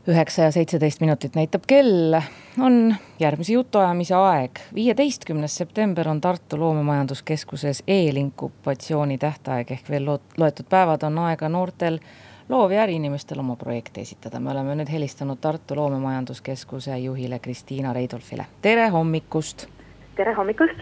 9:17 näitab kell, on järgmise jutuajamise aeg. 15. september on Tartu Loomemajanduskeskuses eelinkubatsiooni tähtaeg ehk veel loetud päevad on aega noortel loov- ja äriinimestel oma projekte esitada. Me oleme nüüd helistanud Tartu Loomemajanduskeskuse juhile Kristiina Reidolfile. Tere hommikust! Tere hommikust!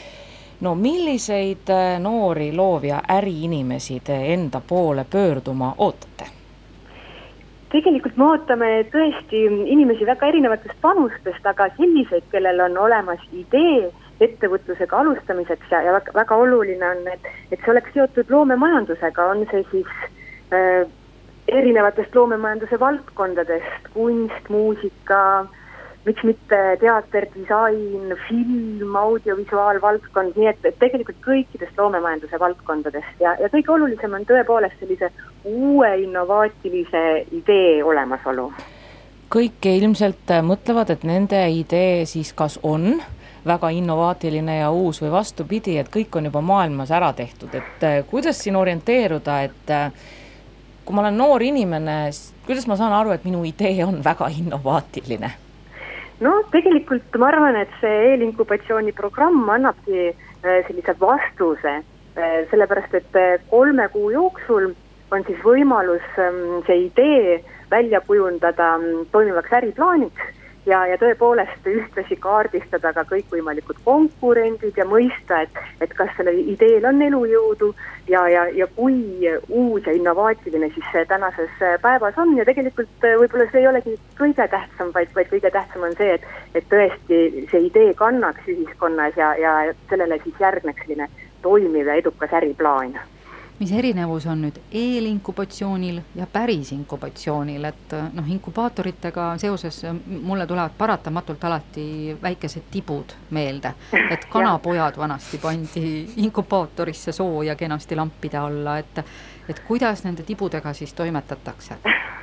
No milliseid noori loov- ja äriinimesi te enda poole pöörduma ootate? Tegelikult me ootame tõesti inimesi väga erinevatest panustest, aga selliseid, kellel on olemas idee ettevõtlusega alustamiseks ja väga oluline on, et see oleks seotud loomemajandusega, on see siis erinevatest loomemajanduse valdkondadest, kunst, muusika, miks mitte teater, disain, film, audiovisuaalvaldkond, nii et tegelikult kõikidest loomemajanduse valdkondadest ja kõige olulisem on tõepoolest sellise uue innovaatilise idee olemasolu. Kõik ilmselt mõtlevad, et nende idee siis kas on väga innovaatiline ja uus või vastupidi, et kõik on juba maailmas ära tehtud, et kuidas siin orienteeruda, et kui ma olen noor inimene, kuidas ma saan aru, et minu idee on väga innovaatiline? No tegelikult ma arvan, et see eelinkubatsiooni programm annabki sellise vastuse, sellepärast et 3 kuu jooksul on siis võimalus see idee välja kujundada toimivaks äriplaaniks ja tõepoolest ühtlasi kaardistada ka kõikvõimalikud konkurendid ja mõista, et kas selle ideel on elujõudu ja kui uus ja innovaatiline siis see tänases päevas on ja tegelikult võib-olla see ei olegi kõige tähtsam, vaid kõige tähtsam on see, et tõesti see idee kannaks ühiskonnas ja sellele siis järgneks selline toimiv ja edukas äriplaan. Mis erinevus on nüüd eelinkubatsioonil ja päris inkubatsioonil, et inkubaatoritega seoses mulle tulevad paratamatult alati väikesed tibud meelde, et kanapojad vanasti pandi inkubaatorisse sooja kenasti lampide alla, et kuidas nende tibudega siis toimetatakse?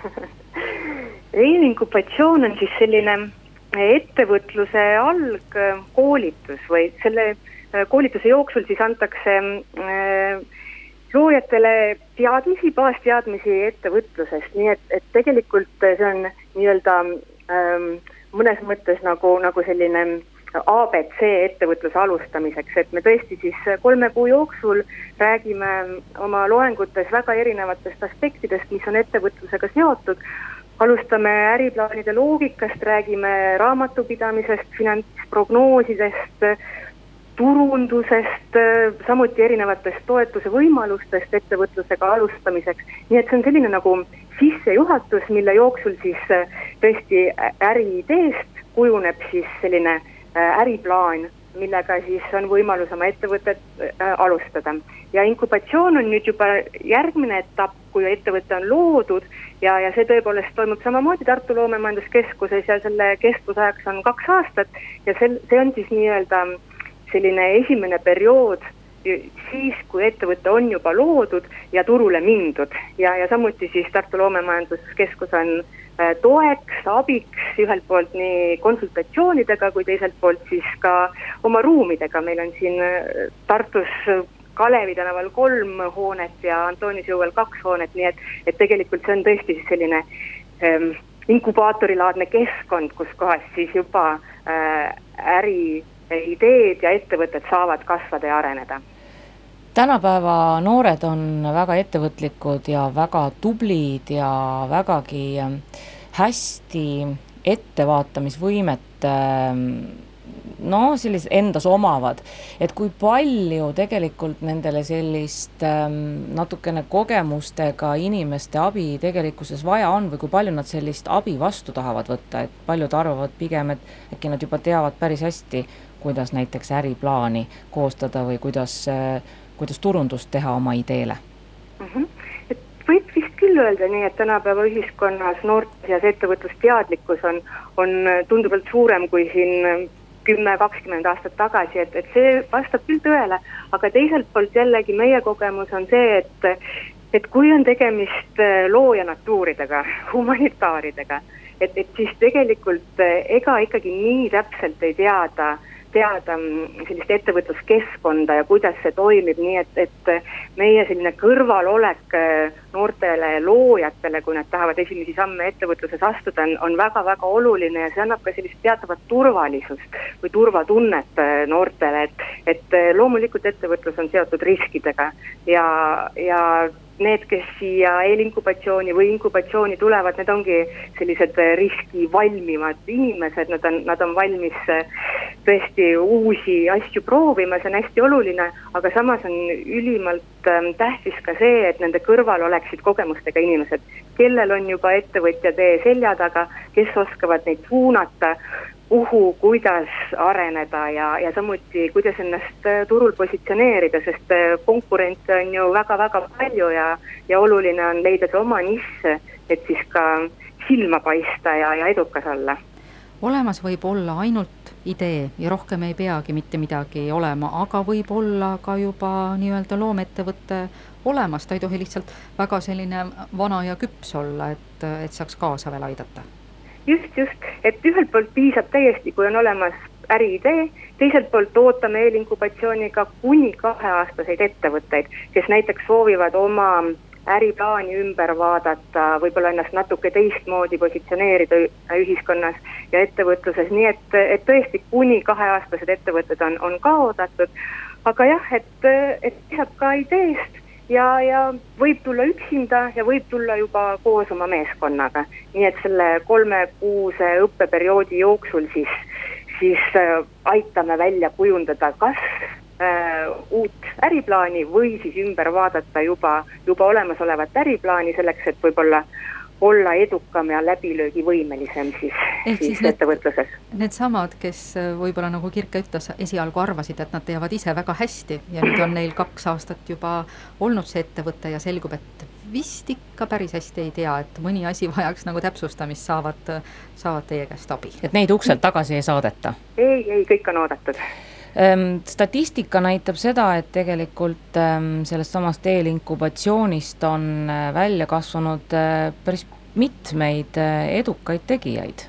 Eelinkubatsioon on siis selline ettevõtluse algkoolitus või selle koolituse jooksul siis antakse loojatele teadmisi, baasteadmisi ettevõtlusest, nii et tegelikult see on nii-öelda mõnes mõttes nagu selline ABC ettevõtluse alustamiseks, et me tõesti siis 3 kuu jooksul räägime oma loengutes väga erinevatest aspektidest, mis on ettevõtlusega seotud. Alustame äriplaanide loogikast, räägime raamatupidamisest, finantsprognoosidest, turundusest, samuti erinevatest toetuse võimalustest ettevõtlusega alustamiseks. Nii et see on selline nagu sissejuhatus, mille jooksul siis tõesti äriideest kujuneb siis selline äriplaan, millega siis on võimalus oma ettevõtet alustada. Ja inkubatsioon on nüüd juba järgmine etapp, kui ettevõte on loodud ja see tõepoolest toimub samamoodi Tartu Loomemajanduskeskuses ja selle kestvusajaks on 2 aastat ja see on siis nii-öelda selline esimene periood siis, kui ettevõte on juba loodud ja turule mindud ja samuti siis Tartu Loomemajanduskeskus on toeks, abiks ühelt poolt nii konsultatsioonidega kui teiselt poolt siis ka oma ruumidega. Meil on siin Tartus Kalevi tänaval 3 hoonet ja Antoonisjõuel 2 hoonet, nii et tegelikult see on tõesti selline inkubaatoриlaadne keskkond, kus kohas siis juba äriideed ja ettevõtted saavad kasvada ja areneda. Tänapäeva noored on väga ettevõtlikud ja väga tublid ja vägagi hästi ettevaatamisvõimet endas omavad, et kui palju tegelikult nendele sellist natukene kogemustega inimeste abi tegelikkuses vaja on või kui palju nad sellist abi vastu tahavad võtta, et paljud arvavad pigem, et äkki nad juba teavad päris hästi, kuidas näiteks äriplaani koostada või kuidas turundust teha oma ideele? Et võib vist küll öelda nii, et tänapäeva ühiskonnas noorte seas ettevõtlusteadlikkus on tunduvalt suurem kui siin 10-20 aastat tagasi, et see vastab küll tõele, aga teiselt poolt jällegi meie kogemus on see, et kui on tegemist looja natuuridega, humanitaaridega, et siis tegelikult ega ikkagi nii täpselt ei teada teada sellist ettevõtluskeskkonda ja kuidas see toimib, nii et meie selline kõrvalolek noortele loojatele, kui nad tahavad esimesi samme ettevõtluses astuda, on väga-väga oluline ja see annab ka sellist teatavat turvalisust või turvatunnet noortele, et loomulikult ettevõtlus on seotud riskidega ja need, kes siia eelinkubatsiooni või inkubatsiooni tulevad, need ongi sellised riskivalmimad inimesed, nad on valmis tõesti uusi asju proovima, see on hästi oluline, aga samas on ülimalt tähtis ka see, et nende kõrval oleksid kogemustega inimesed, kellel on juba ettevõtja tee selja taga, kes oskavad neid suunata, kuidas areneda ja samuti kuidas ennast turul positsioneerida, sest konkurentse on ju väga-väga palju ja oluline on leida see oma nišš, et siis ka silma paista ja edukas olla. Olemas võib olla ainult idee ja rohkem ei peagi mitte midagi olema, aga võib olla ka juba nii-öelda loomeettevõtte olemas, ta ei tohi lihtsalt väga selline vana ja küps olla, et saaks kaasa veel aidata. Just, et ühelt poolt piisab täiesti, kui on olemas äriidee, teiselt poolt ootame eelinkubatsiooniga kuni 2-aastaseid ettevõtteid, kes näiteks soovivad oma äriplaani ümber vaadata, võib-olla ennast natuke teistmoodi positsioneerida ühiskonnas ja ettevõtluses, nii et tõesti kuni 2-aastased ettevõtted on ka oodatud, aga jah, et piisab ka ideest ja võib tulla üksinda ja võib tulla juba koos oma meeskonnaga. Nii et selle 3-kuuse õppeperioodi jooksul siis aitame välja kujundada kas uut äriplaani või siis ümber vaadata juba olemasolevat äriplaani selleks, et võib-olla olla edukam ja läbilöögivõimelisem siis ettevõtluses. Need samad, kes võib-olla nagu Kirke ütles, esialgu arvasid, et nad teavad ise väga hästi ja nüüd on neil 2 aastat juba olnud see ettevõte ja selgub, et vist ikka päris hästi ei tea, et mõni asi vajaks nagu täpsustamist, saavad teie käest abi. Et neid ukselt tagasi ei saadeta? Ei, kõik on oodatud. Statistika näitab seda, et tegelikult sellest samast eelinkubatsioonist on välja kasvanud päris mitmeid edukaid tegijaid.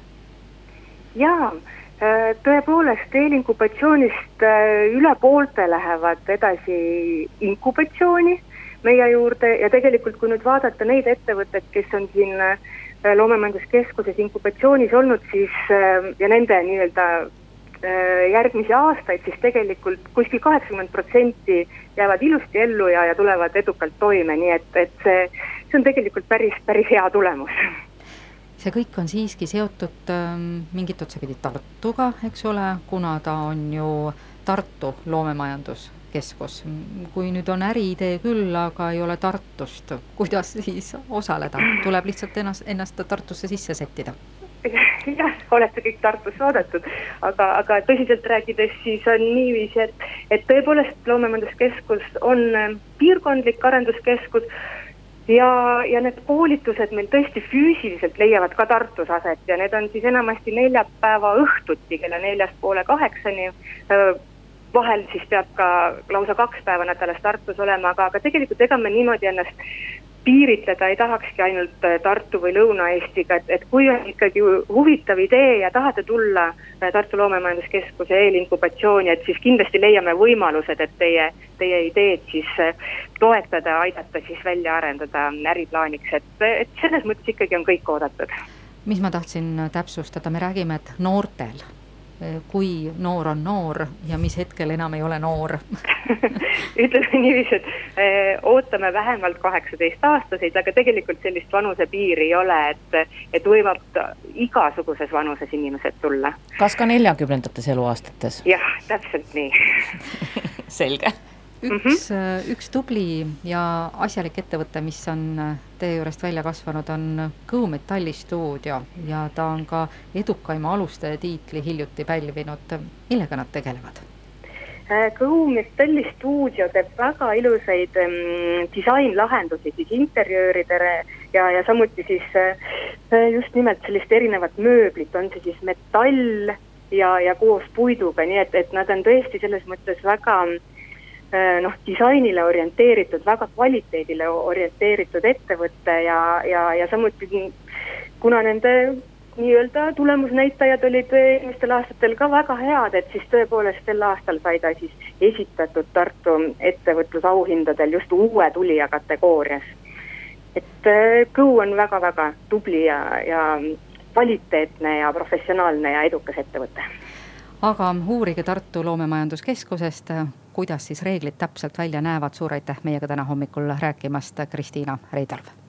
Jaa, tõepoolest eelinkubatsioonist üle poolte lähevad edasi inkubatsiooni meie juurde ja tegelikult kui nüüd vaadata neid ettevõtted, kes on siin Loomemajanduskeskuses inkubatsioonis olnud, siis ja nende nii-öelda järgmisi aastaid, siis tegelikult kuskil 80% jäävad ilusti ellu ja tulevad edukalt toime, nii et see on tegelikult päris hea tulemus. See kõik on siiski seotud mingit otsapidi Tartuga, eks ole, kuna ta on ju Tartu loomemajanduskeskus. Kui nüüd on äriidee küll, aga ei ole Tartust, kuidas siis osaleda? Tuleb lihtsalt ennast Tartusse sisse settida. Jah, olete kõik Tartus oodatud, aga tõsiselt rääkides siis on niiviisi, et tõepoolest Loomemajanduskeskus on piirkondlik arenduskeskus ja need koolitused meil tõesti füüsiliselt leiavad ka Tartus aset ja need on siis enamasti neljapäeva õhtuti kella 4:30 vahel siis peab ka lausa 2 päeva nädalas Tartus olema, aga tegelikult ega me niimoodi ennast piiritleda ei tahakski ainult Tartu või Lõuna-Eestiga, et kui on ikkagi huvitav idee ja tahate tulla Tartu Loomemajanduskeskuse eelinkubatsiooni, et siis kindlasti leiame võimalused, et teie ideed siis toetada, aidata siis välja arendada äriplaaniks, et selles mõttes ikkagi on kõik oodatud. Mis ma tahtsin täpsustada, me räägime, et noortel, kui noor on noor ja mis hetkel enam ei ole noor? Ütleme niiviisi, et ootame vähemalt 18-aastaseid, aga tegelikult sellist vanusepiiri ei ole, et võivad igasuguses vanuses inimesed tulla. Kas ka 40-ndates eluaastates? Jah, täpselt nii. Selge. Üks tubli ja asjalik ettevõte, mis on teie juurest välja kasvanud, on Kõu Metallistuudio ja ta on ka edukaima alustaja tiitli hiljuti pälvinud. Millega nad tegelevad? Kõu Metallistuudio teeb väga ilusaid disainlahendusi siis interjööridele ja samuti siis just nimelt sellist erinevat mööblit, on see siis metall ja koos puiduga, nii et nad on tõesti selles mõttes väga disainile orienteeritud, väga kvaliteedile orienteeritud ettevõtte ja samuti kuna nende nii-öelda tulemusnäitajad olid eelmistel aastatel ka väga head, et siis tõepoolest sel aastal sai ta siis esitatud Tartu ettevõtlusauhindadel just uue tulija kategoorias. Et Go on väga-väga tubli ja kvaliteetne ja professionaalne ja edukas ettevõte. Aga uurige Tartu loomemajanduskeskusest, kuidas siis reeglid täpselt välja näevad. Suur aitäh meiega täna hommikul rääkimast, Kristiina Reidalv.